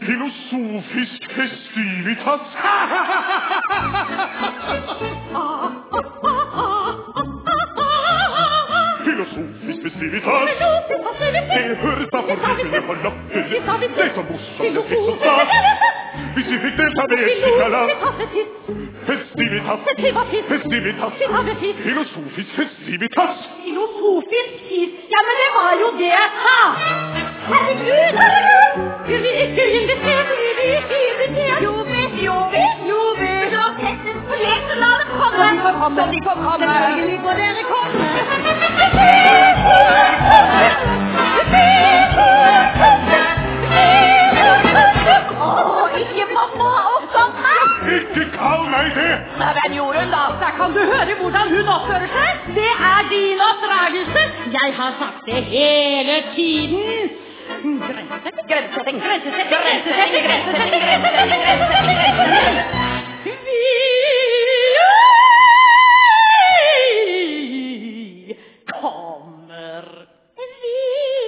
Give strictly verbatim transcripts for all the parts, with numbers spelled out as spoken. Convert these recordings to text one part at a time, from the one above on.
Filosofisk festivitas. Filosofisk festivitas. Det høres da forvirrende på lappen. Det er så morsomt det fikk som stas. Hvis vi fikk delta med et skikala. Festivitas. Festivitas. Filosofisk festivitas. Filosofisk fis. Ja, men det var jo det jeg sa. Herregud, herregud. Vil vi ikke invitere? Vil vi ikke invitere? Jo, vi, jo, vi, jo, vi. Så tettes på lek, så la dem komme. Så de får komme, de får komme. Selvfølgelig får dere komme. Åh, ikke mamma opptatt meg. Ikke kall meg det. Nei, hvem gjorde hun da? Da kan du høre hvordan hun oppfører seg. Det er din oppdragelse. Jeg har sagt det hele tiden. Grensesetting, grensesetting, grensesetting, grensesetting, grensesetting, grensesetting, grensesetting. Vi kommer. Vi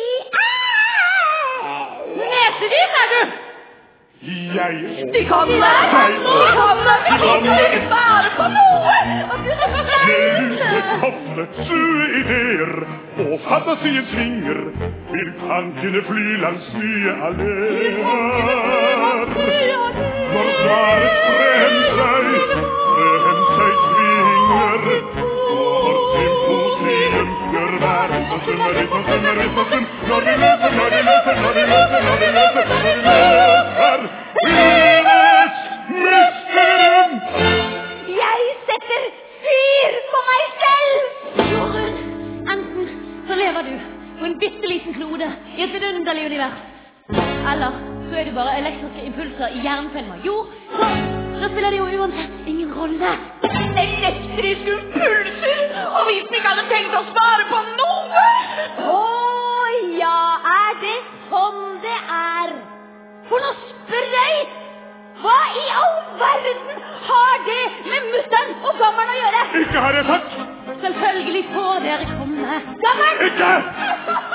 er. Nesevis er du. Jeg. De kommer. De kommer. Vi kan ikke bare på noe. Med lusekofte, sue ideer og fantasiens vinger vil tankene fly langs nye alleer. Når svaret frem seg, frem seg svinger, og symposium gjør verden så summer ut og summer ut og summer. Når vi løser, når vi løser, når vi løser, når vi løser, når vi løser, livets mysterium. Jeg setter fyr på meg selv! Jorunn, enten så lever du på en bitteliten klode i et vidunderlig univers, eller så er du bare elektriske impulser i jernfelmer. Jo, så, så spiller det jo uansett ingen rolle. Elektriske impulser? Og vi ikke hadde tenkt å spare på noe! Åh, ja, er det sånn det er? For nå spør jeg! Hva i all verden har det med mutteren og gammeren å gjøre? Ikke har jeg sagt! Selvfølgelig får dere komme. Gammeren! Ikke!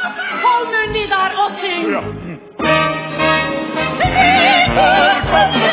Hold munn i der og syng! Ja. Vi får komme!